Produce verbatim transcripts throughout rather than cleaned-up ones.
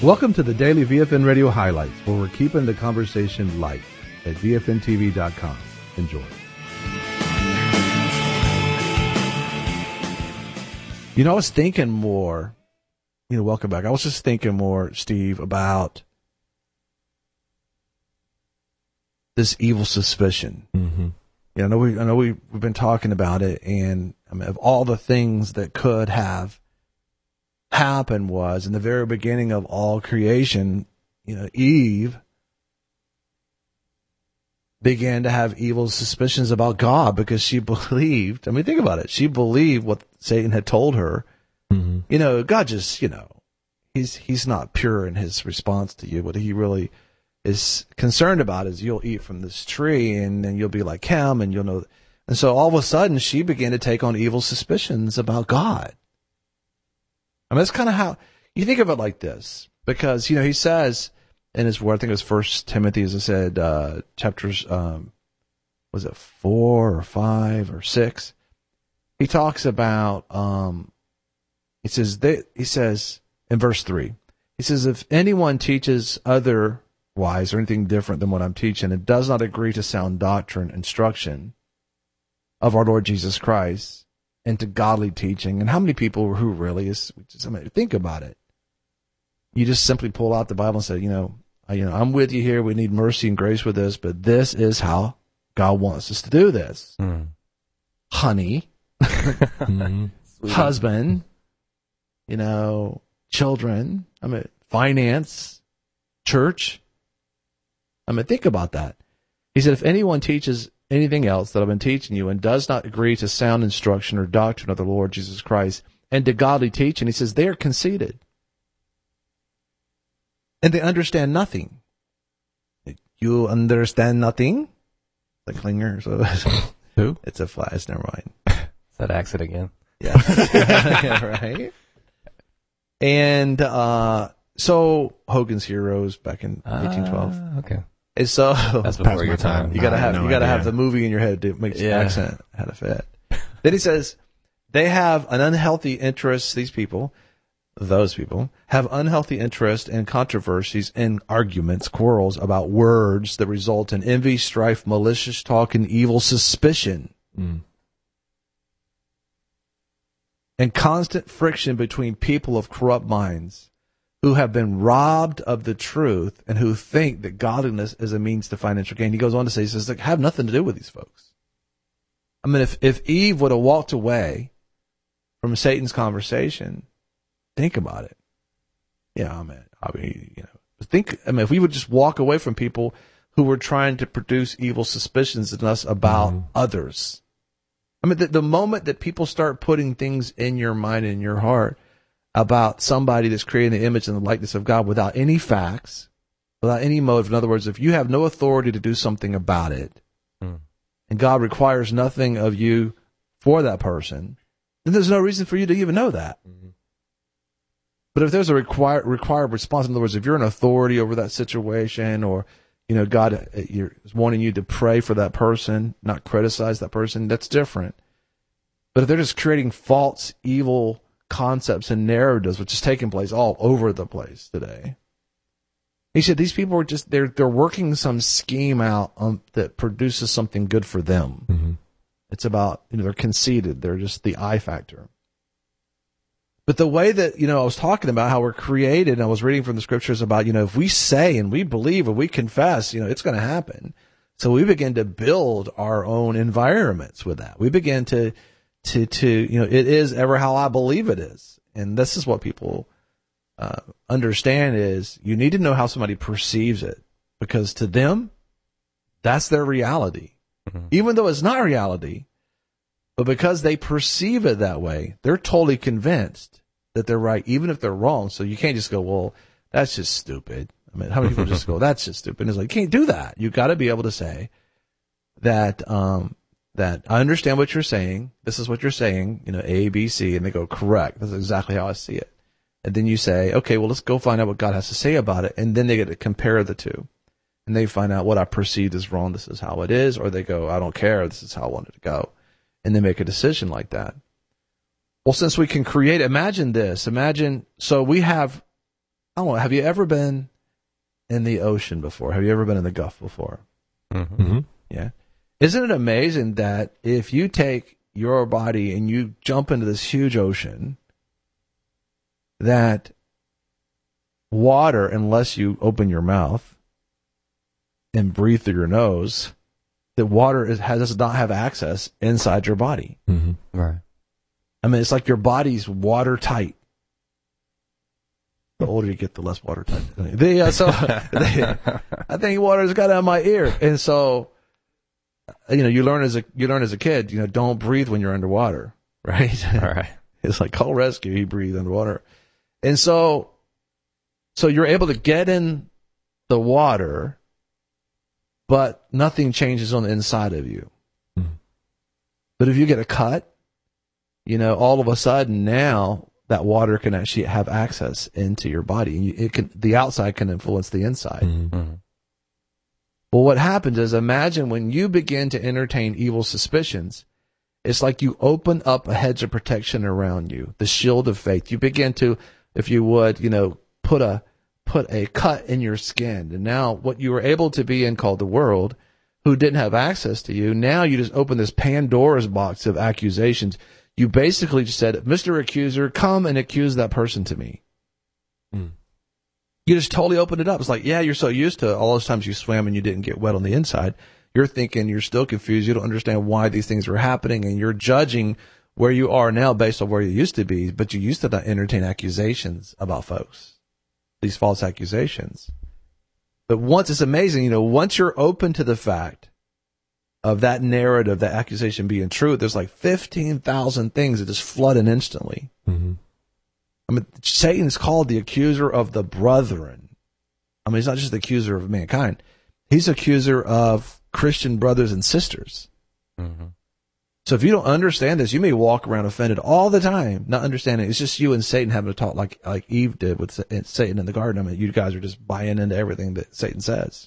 Welcome to the Daily V F N Radio Highlights, where we're keeping the conversation light at V F N T V dot com. Enjoy. You know, I was thinking more, you know, welcome back. I was just thinking more, Steve, about this evil suspicion. Mm-hmm. Yeah, I know we, I know we, we've been talking about it, and I mean, of all the things that could have happened was in the very beginning of all creation, you know, Eve began to have evil suspicions about God because she believed, I mean, think about it. She believed what Satan had told her. Mm-hmm. You know, God just, you know, he's, he's not pure in his response to you. What he really is concerned about is you'll eat from this tree and then you'll be like him and you'll know. And so all of a sudden she began to take on evil suspicions about God. I mean, that's kind of how you think of it like this, because, you know, he says in his word, I think it was First Timothy, as I said, uh, chapters, um, was it four or five or six? He talks about, um, he says, they, he says in verse three, he says, if anyone teaches otherwise or anything different than what I'm teaching, and does not agree to sound doctrine, instruction of our Lord Jesus Christ, and to godly teaching. And how many people who really is, I mean, think about it. You just simply pull out the Bible and say, you know, I, you know, I'm with you here. We need mercy and grace with this, but this is how God wants us to do this. Mm. Honey, mm-hmm. husband, you know, children, I mean, finance, church. I mean, think about that. He said, if anyone teaches anything else that I've been teaching you and does not agree to sound instruction or doctrine of the Lord Jesus Christ and to godly teaching, he says they are conceited and they understand nothing. You understand nothing? The clinger. So who? It's a flash. Never mind. Is that accent again? Yeah. Yeah, right. And uh, so Hogan's Heroes back in uh, eighteen twelve. Okay. And so that's before your time. You gotta have no you gotta idea. have the movie in your head to make the Yeah. accent how to fit. Then he says they have an unhealthy interest. These people, those people, have unhealthy interest in controversies and arguments, quarrels about words that result in envy, strife, malicious talk, and evil suspicion, Mm. and constant friction between people of corrupt minds, who have been robbed of the truth and who think that godliness is a means to financial gain. He goes on to say, he says, like, have nothing to do with these folks. I mean, if, if Eve would have walked away from Satan's conversation, think about it. Yeah, I mean, I mean, you know, think, I mean, if we would just walk away from people who were trying to produce evil suspicions in us about Mm-hmm. others. I mean, the, the moment that people start putting things in your mind and in your heart about somebody that's creating the image and the likeness of God without any facts, without any motive. In other words, if you have no authority to do something about it, Mm. and God requires nothing of you for that person, then there's no reason for you to even know that. Mm-hmm. But if there's a required required response, in other words, if you're an authority over that situation, or you know, God uh, you're wanting you to pray for that person, not criticize that person, that's different. But if they're just creating false, evil concepts and narratives, which is taking place all over the place today. He said these people are just, they're they're working some scheme out um, that produces something good for them. Mm-hmm. It's about, you know, they're conceited. They're just the I factor. But the way that, you know, I was talking about how we're created, and I was reading from the scriptures about, you know, if we say and we believe and we confess, you know, it's going to happen. So we begin to build our own environments with that. We begin to To, to, you know, it is ever how I believe it is. And this is what people uh, understand is you need to know how somebody perceives it, because to them, that's their reality. Mm-hmm. Even though it's not reality, but because they perceive it that way, they're totally convinced that they're right, even if they're wrong. So you can't just go, well, that's just stupid. I mean, how many people just go, that's just stupid? And it's like, you can't do that. You got to be able to say that, um, that I understand what you're saying. This is what you're saying, you know, A, B, C, and they go, correct. That's exactly how I see it. And then you say, okay, well, let's go find out what God has to say about it. And then they get to compare the two. And they find out what I perceived as wrong. This is how it is. Or they go, I don't care. This is how I want it to go. And they make a decision like that. Well, since we can create, imagine this. Imagine, so we have I don't know, have you ever been in the ocean before? Have you ever been in the Gulf before? Mm-hmm. Mm-hmm. Yeah. Isn't it amazing that if you take your body and you jump into this huge ocean, that water, unless you open your mouth and breathe through your nose, that water is, has, does not have access inside your body. Mm-hmm. Right. I mean, it's like your body's watertight. The older you get, the less watertight. The, uh, so they, I think water's got out of my ear, and so you know, you learn as a you learn as a kid, you know, don't breathe when you're underwater, right? All right. It's like call rescue. You breathe underwater, and so so you're able to get in the water, but nothing changes on the inside of you. Mm-hmm. But if you get a cut, you know, all of a sudden now that water can actually have access into your body. It can, the outside can influence the inside. Mm-hmm. Well, what happens is, imagine when you begin to entertain evil suspicions, it's like you open up a hedge of protection around you, the shield of faith. You begin to, if you would, you know, put a put a cut in your skin. And now what you were able to be in, called the world, who didn't have access to you, now you just open this Pandora's box of accusations. You basically just said, Mister Accuser, come and accuse that person to me. Mm. You just totally opened it up. It's like, yeah, you're so used to all those times you swam and you didn't get wet on the inside. You're thinking you're still confused. You don't understand why these things were happening, and you're judging where you are now based on where you used to be, but you used to not entertain accusations about folks, these false accusations. But once, it's amazing, you know, once you're open to the fact of that narrative, that accusation being true, there's like fifteen thousand things that just flood in instantly. Mm-hmm. I mean, Satan's called the accuser of the brethren. I mean, he's not just the accuser of mankind. He's accuser of Christian brothers and sisters. Mm-hmm. So if you don't understand this, you may walk around offended all the time, not understanding. It's just you and Satan having to talk like, like Eve did with Satan in the garden. I mean, you guys are just buying into everything that Satan says.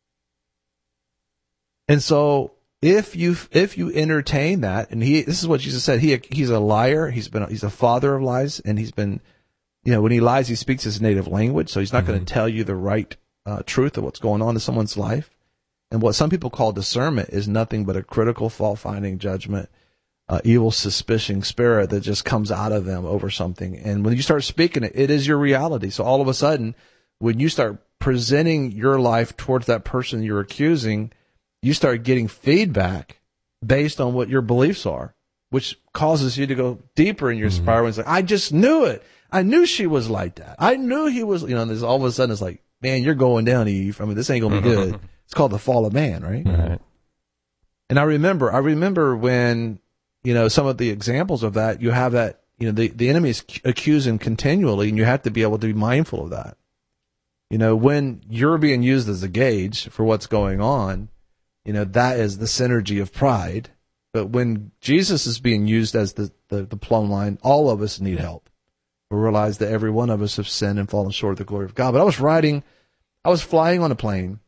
And so if you, if you entertain that, and he, this is what Jesus said, he, he's a liar. He's been, he's a father of lies, and he's been, you know, when he lies, he speaks his native language. So he's not mm-hmm. going to tell you the right uh, truth of what's going on in someone's life. And what some people call discernment is nothing but a critical, fault-finding judgment, uh, evil suspicion spirit that just comes out of them over something. And when you start speaking it, it is your reality. So all of a sudden, when you start presenting your life towards that person you're accusing, you start getting feedback based on what your beliefs are, which causes you to go deeper in your mm-hmm. spiral and say, I just knew it. I knew she was like that. I knew he was, you know, and there's all of a sudden it's like, man, you're going down, Eve. I mean, this ain't going to be good. It's called the fall of man, right? Right. And I remember, I remember when, you know, some of the examples of that, you have that, you know, the, the enemy is accusing continually, and you have to be able to be mindful of that. You know, when you're being used as a gauge for what's going on, you know, that is the synergy of pride. But when Jesus is being used as the, the, the plumb line, all of us need help. We realize that every one of us have sinned and fallen short of the glory of God. But I was riding, I was flying on a plane,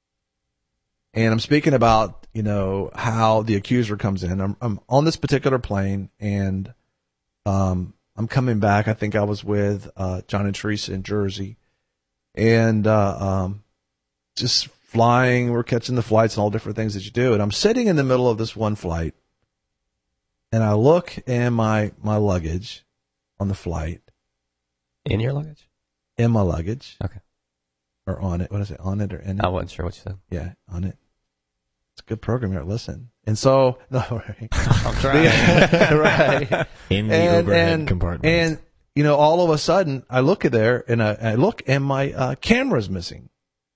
and I'm speaking about, you know, how the accuser comes in. I'm, I'm on this particular plane, and um, I'm coming back. I think I was with uh, John and Teresa in Jersey, and uh, um, just flying. We're catching the flights and all different things that you do. And I'm sitting in the middle of this one flight, and I look in my my luggage on the flight. In your luggage? In my luggage. Okay. Or on it. What is it? On it or in it? I wasn't sure what you said. Yeah, on it. It's a good program here. Listen. And so, no, right. I'm trying. Right. In the and, overhead and, compartment. And, you know, all of a sudden, I look at there, and I, I look, and my uh, camera's missing.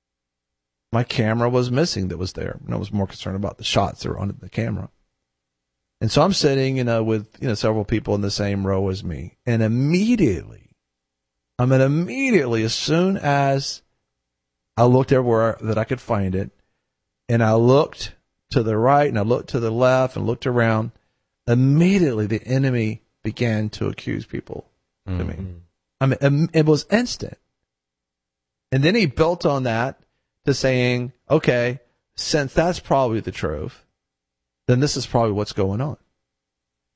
My camera was missing that was there. And I was more concerned about the shots that were on the camera. And so I'm sitting, you know, with, you know, several people in the same row as me. And immediately, I mean, immediately, as soon as I looked everywhere that I could find it, and I looked to the right and I looked to the left and looked around, immediately the enemy began to accuse people mm-hmm. to me. I mean, it was instant. And then he built on that to saying, okay, since that's probably the truth, then this is probably what's going on.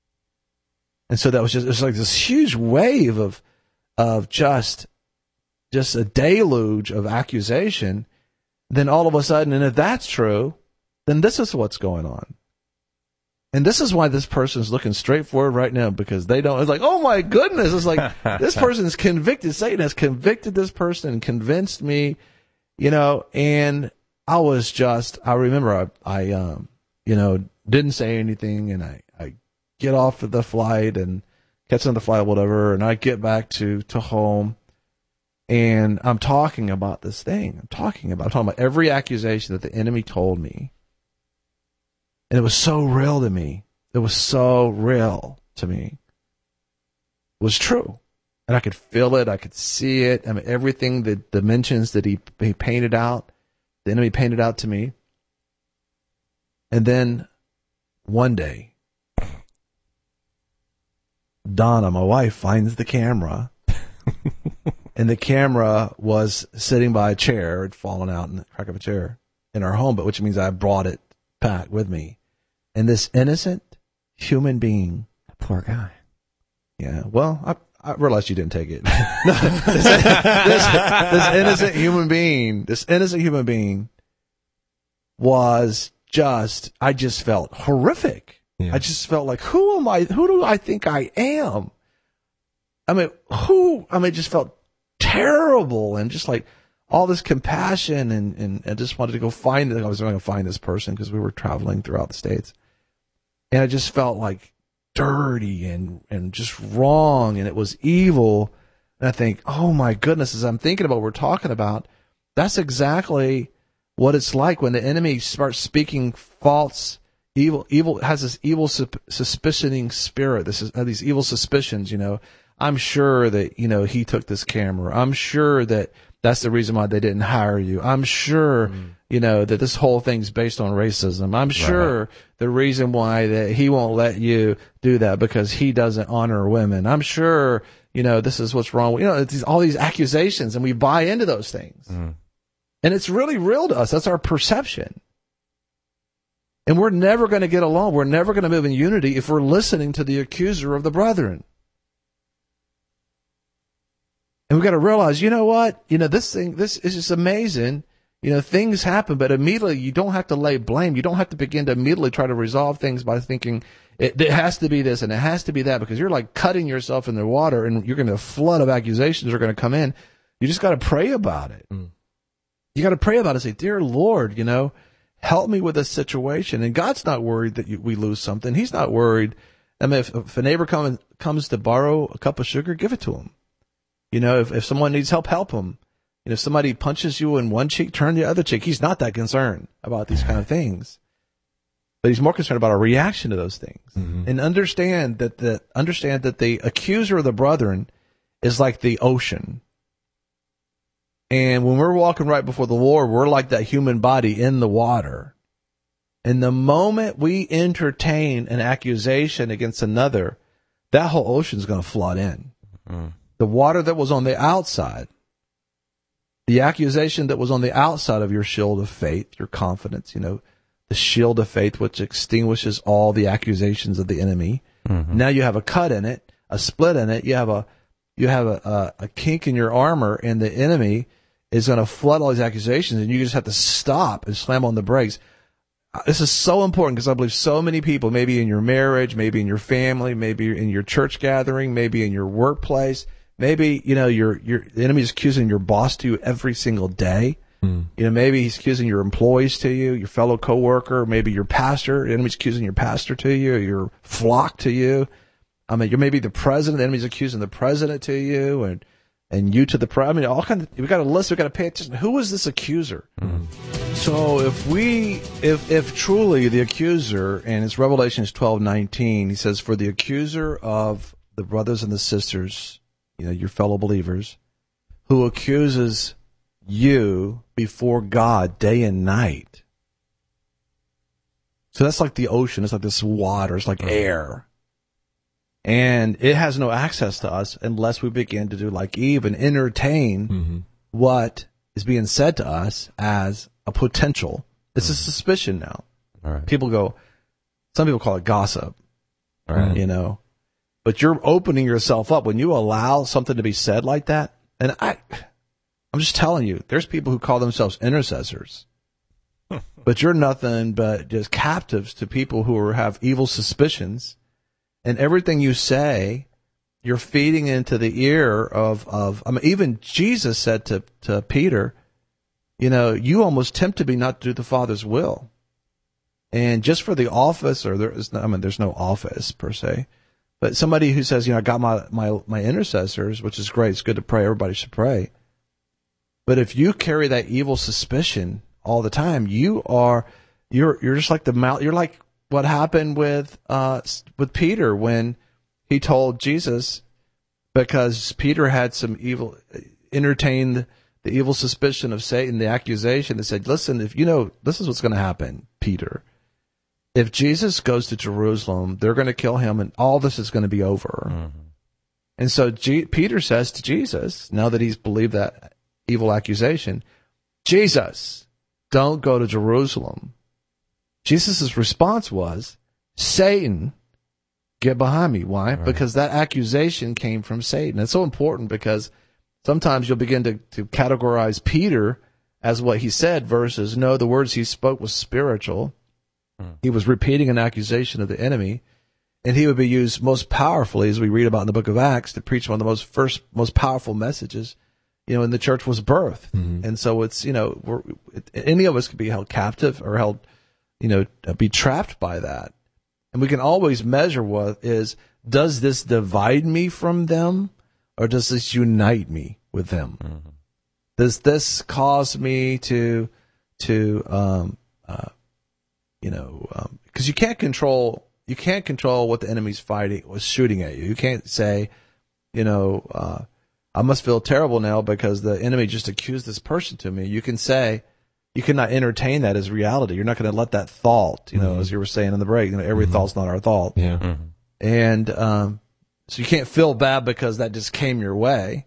And so that was just, it was like this huge wave of, of just just a deluge of accusation, then all of a sudden, and if that's true, then this is what's going on. And this is why this person is looking straight forward right now, because they don't, it's like, oh my goodness, it's like, this person is convicted, Satan has convicted this person and convinced me, you know, and I was just, I remember I, I um, you know, didn't say anything, and I, I get off of the flight and catch on the flight, whatever, and I get back to, to home, and I'm talking about this thing. I'm talking about, I'm talking about every accusation that the enemy told me. And it was so real to me. It was so real to me. It was true. And I could feel it. I could see it. I mean, everything, the dimensions that he, he painted out, the enemy painted out to me. And then one day, Donna, my wife, finds the camera. And the camera was sitting by a chair. It had fallen out in the crack of a chair in our home, but which means I brought it back with me. And this innocent human being. Poor guy. Yeah, well, I, I realized you didn't take it. No, this, this, this innocent human being, this innocent human being was just, I just felt horrific. Yeah. I just felt like, who am I? Who do I think I am? I mean, who, I mean, it just felt terrible, and just like all this compassion, and, and I just wanted to go find it. I was going to find this person because we were traveling throughout the States. And I just felt like dirty and, and just wrong, and it was evil. And I think, oh my goodness, as I'm thinking about what we're talking about, that's exactly what it's like when the enemy starts speaking false, evil, evil, has this evil suspicioning spirit. This is uh, these evil suspicions, you know. I'm sure that, you know, he took this camera. I'm sure that that's the reason why they didn't hire you. I'm sure, mm. you know, that this whole thing's based on racism. I'm sure right. the reason why that he won't let you do that because he doesn't honor women. I'm sure, you know, this is what's wrong. You know, it's these, all these accusations, and we buy into those things. Mm. And it's really real to us. That's our perception. And we're never going to get along. We're never going to move in unity if we're listening to the accuser of the brethren. And we've got to realize, you know what? You know, this thing, this is just amazing. You know, things happen, but immediately you don't have to lay blame. You don't have to begin to immediately try to resolve things by thinking it, it has to be this and it has to be that, because you're like cutting yourself in the water, and you're going to, a flood of accusations are going to come in. You just got to pray about it. Mm. You got to pray about it. Say, dear Lord, you know, help me with this situation. And God's not worried that you, we lose something. He's not worried. I mean, if, if a neighbor come, comes to borrow a cup of sugar, give it to him. You know, if, if someone needs help, help them. You know, if somebody punches you in one cheek, turn the other cheek. He's not that concerned about these kind of things. But he's more concerned about our reaction to those things. Mm-hmm. And understand that the understand that the accuser of the brethren is like the ocean. And when we're walking right before the Lord, we're like that human body in the water. And the moment we entertain an accusation against another, that whole ocean is going to flood in. Mm-hmm. The water that was on the outside, the accusation that was on the outside of your shield of faith, your confidence, you know, the shield of faith which extinguishes all the accusations of the enemy. Mm-hmm. Now you have a cut in it, a split in it. You have a you have a, a, a kink in your armor, and the enemy is going to flood all these accusations, and you just have to stop and slam on the brakes. This is so important, because I believe so many people, maybe in your marriage, maybe in your family, maybe in your church gathering, maybe in your workplace. Maybe, you know, your your the enemy is accusing your boss to you every single day. Mm. You know, maybe he's accusing your employees to you, your fellow coworker, maybe your pastor. The enemy's accusing your pastor to you, or your flock to you. I mean, you're maybe the president. The enemy's accusing the president to you, and and you to the president. I mean, all kinds of, we got to listen. We got to pay attention. Who is this accuser? Mm. So if we, if if truly the accuser, and it's Revelation twelve nineteen, he says, for the accuser of the brothers and the sisters, you know, your fellow believers, who accuses you before God day and night. So that's like the ocean. It's like this water. It's like air. And it has no access to us unless we begin to do like Eve and entertain mm-hmm. what is being said to us as a potential. It's mm-hmm. a suspicion now. All right. People go, some people call it gossip, all right. you know. But you're opening yourself up when you allow something to be said like that. And I, I'm just telling you, there's people who call themselves intercessors, but you're nothing but just captives to people who are, have evil suspicions, and everything you say, you're feeding into the ear of, of, I mean, even Jesus said to, to Peter, you know, you almost tempted me not to do the Father's will. And just for the office, or there is, no, I mean, there's no office per se, but somebody who says, you know, I got my, my, my intercessors, which is great. It's good to pray. Everybody should pray. But if you carry that evil suspicion all the time, you are, you're, you're just like the mouth, you're like what happened with, uh, with Peter when he told Jesus, because Peter had some evil, entertained the evil suspicion of Satan, the accusation that said, listen, if you know, this is what's going to happen, Peter. If Jesus goes to Jerusalem, they're going to kill him and all this is going to be over. Mm-hmm. And so G- Peter says to Jesus, now that he's believed that evil accusation, Jesus, don't go to Jerusalem. Jesus' response was, Satan, get behind me. Why? Right. Because that accusation came from Satan. It's so important because sometimes you'll begin to, to categorize Peter as what he said versus, no, the words he spoke was spiritual. Hmm. He was repeating an accusation of the enemy, and he would be used most powerfully, as we read about in the book of Acts, to preach one of the most first, most powerful messages, you know, in the church was birth. Mm-hmm. And so it's, you know, we're, any of us could be held captive or held, you know, be trapped by that. And we can always measure what is, does this divide me from them or does this unite me with them? Mm-hmm. Does this cause me to, to, um, uh, you know, um, cause you can't control, you can't control what the enemy's fighting was shooting at you. You can't say, you know, uh, I must feel terrible now because the enemy just accused this person to me. You can say, you cannot entertain that as reality. You're not going to let that thought, you know, mm-hmm. as you were saying in the break, you know, every mm-hmm. thought's not our thought. Yeah. Mm-hmm. And, um, so you can't feel bad because that just came your way.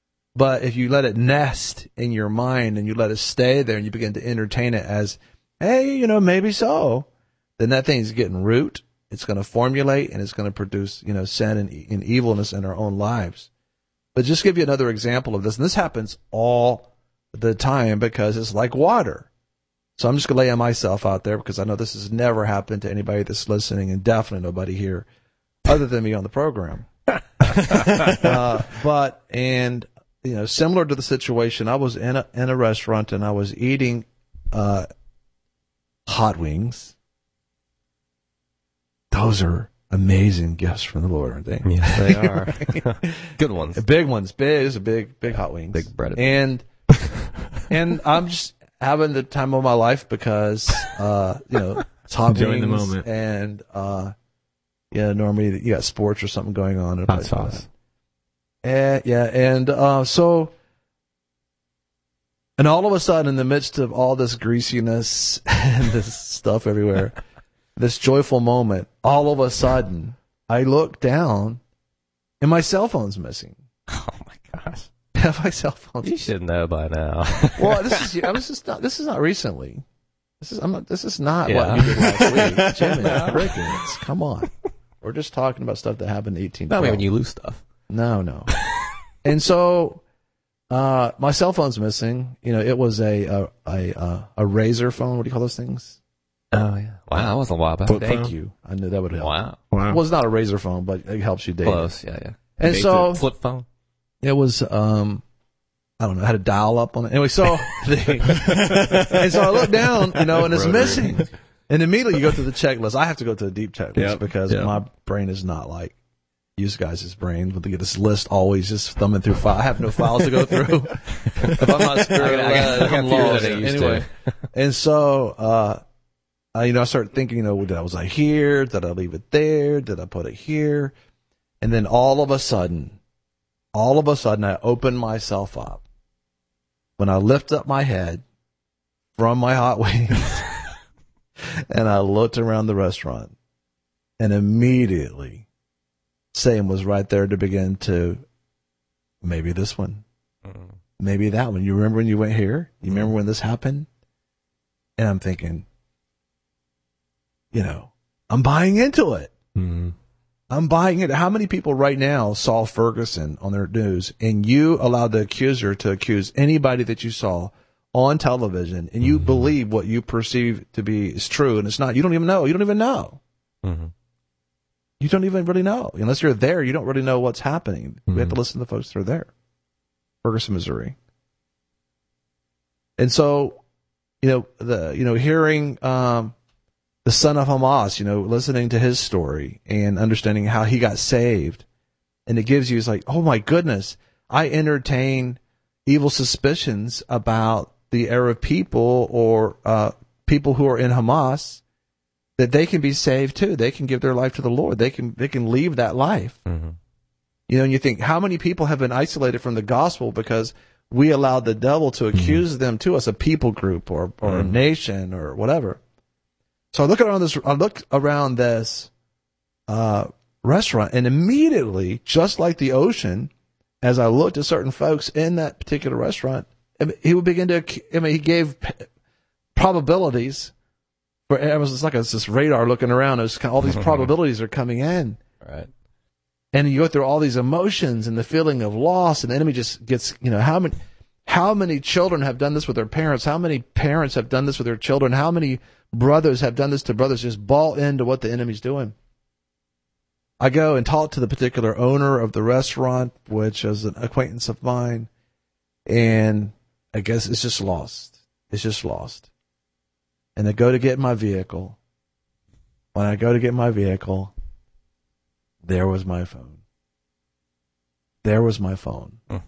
But if you let it nest in your mind and you let it stay there and you begin to entertain it as, hey, you know, maybe so, then that thing's getting root. It's going to formulate and it's going to produce, you know, sin and, and evilness in our own lives. But just give you another example of this, and this happens all the time because it's like water. So I'm just going to lay myself out there because I know this has never happened to anybody that's listening and definitely nobody here other than me on the program. uh, but, and, you know, similar to the situation, I was in a, in a restaurant and I was eating uh, hot wings. Those are amazing gifts from the Lord, aren't they? Yeah, they are. Good ones. Big ones. Big, it's a big, big hot wings. Big bread. And, and I'm just having the time of my life because, uh, you know, it's hot Enjoying wings. the moment. And, uh, yeah, normally you got sports or something going on. And hot sauce. And, yeah. And, uh, so, and all of a sudden in the midst of all this greasiness and this stuff everywhere, this joyful moment, all of a sudden, I look down, and my cell phone's missing. Oh my gosh! My cell phone. You should know by now. Well, this is I was just not. This is not recently. This is I'm not. This is not yeah. what you did last week, Jimmy. Crickets. Come on. We're just talking about stuff that happened in eighteen twelve. Not when you lose stuff. No, no. And so, uh, my cell phone's missing. You know, it was a a a, a Razor phone. What do you call those things? Oh, yeah. Wow, that was a while back. Thank phone? you. I knew that would help. Wow. Wow. Well, it's not a Razor phone, but it helps you date. Close, yeah, yeah. And so, flip phone? It was, um, I don't know, I had a dial up on it. Anyway, so, the, and so I look down, you know, and it's missing. And immediately you go through the checklist. I have to go to a deep checklist yep. because yep. my brain is not like use guys' brains. But they get this list always just thumbing through files. I have no files to go through. If I'm not spirit led, I'm lost. Anyway, and so, uh, Uh, you know, I started thinking, you know, did I, was I here? Did I leave it there? Did I put it here? And then all of a sudden, all of a sudden, I open myself up. When I lift up my head from my hot wings and I looked around the restaurant, and immediately Satan was right there to begin to, maybe this one, mm. maybe that one. You remember when you went here? You mm. remember when this happened? And I'm thinking, you know, I'm buying into it. Mm-hmm. I'm buying it. How many people right now saw Ferguson on their news, and you allowed the accuser to accuse anybody that you saw on television, and you mm-hmm. believe what you perceive to be is true, and it's not? You don't even know. You don't even know. Mm-hmm. You don't even really know. Unless you're there, you don't really know what's happening. Mm-hmm. We have to listen to the folks that are there. Ferguson, Missouri. And so, you know, the you know, hearing um, the son of Hamas, you know, listening to his story and understanding how he got saved, and it gives you, it's like, oh my goodness, I entertain evil suspicions about the Arab people or uh, people who are in Hamas, that they can be saved too. They can give their life to the Lord. They can they can leave that life. Mm-hmm. You know, and you think, how many people have been isolated from the gospel because we allowed the devil to accuse mm-hmm. them to us, a people group or or mm-hmm. a nation or whatever. So I look around this. I look around this uh, restaurant, and immediately, just like the ocean, as I looked at certain folks in that particular restaurant, I mean, he would begin to. I mean, he gave p- probabilities. For it was just like a, this radar looking around. It was kind of, all these probabilities are coming in, right? And you go through all these emotions and the feeling of loss, and the enemy just gets. You know, how many, how many children have done this with their parents? How many parents have done this with their children? How many brothers have done this to brothers? Just ball into what the enemy's doing. I go and talk to the particular owner of the restaurant, which is an acquaintance of mine, and I guess it's just lost. It's just lost. And I go to get my vehicle. When I go to get my vehicle, there was my phone. There was my phone. Mm.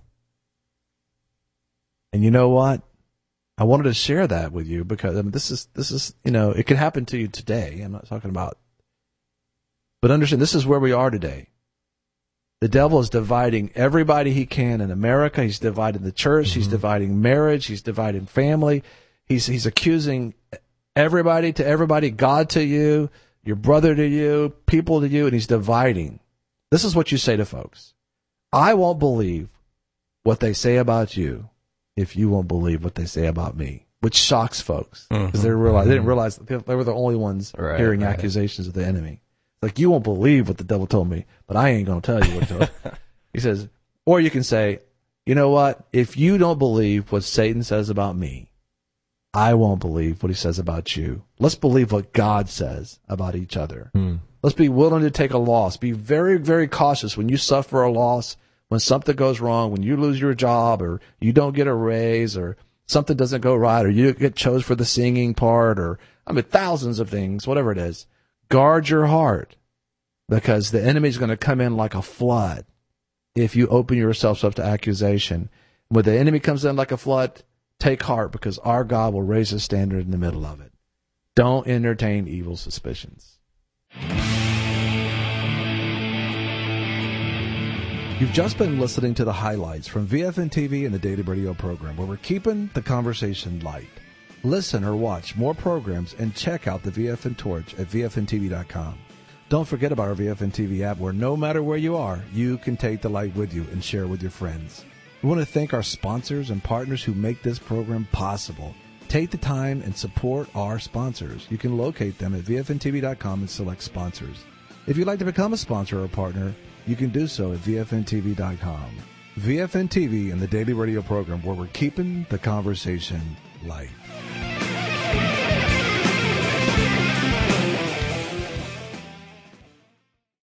And you know what? I wanted to share that with you because I mean, this is, this is, you know, it could happen to you today. I'm not talking about, but understand this is where we are today. The devil is dividing everybody he can in America. He's dividing the church. Mm-hmm. He's dividing marriage. He's dividing family. He's, he's accusing everybody to everybody, God to you, your brother to you, people to you, and he's dividing. This is what you say to folks. I won't believe what they say about you if you won't believe what they say about me, which shocks folks because mm-hmm. they realize they didn't realize that they were the only ones right, hearing right. accusations of the enemy. Like, you won't believe what the devil told me, but I ain't going to tell you what he told me. He says, or you can say, you know what? If you don't believe what Satan says about me, I won't believe what he says about you. Let's believe what God says about each other. Mm. Let's be willing to take a loss. Be very, very cautious when you suffer a loss, when something goes wrong, when you lose your job or you don't get a raise or something doesn't go right or you get chose for the singing part or, I mean, thousands of things, whatever it is. Guard your heart because the enemy's going to come in like a flood if you open yourselves up to accusation. When the enemy comes in like a flood, take heart because our God will raise a standard in the middle of it. Don't entertain evil suspicions. You've just been listening to the highlights from V F N T V and the Daily Radio program, where we're keeping the conversation light. Listen or watch more programs and check out the V F N Torch at V F N T V dot com. Don't forget about our V F N T V app, where no matter where you are, you can take the light with you and share with your friends. We want to thank our sponsors and partners who make this program possible. Take the time and support our sponsors. You can locate them at V F N T V dot com and select sponsors. If you'd like to become a sponsor or a partner, you can do so at V F N T V dot com. V F N T V and the Daily Radio program, where we're keeping the conversation light.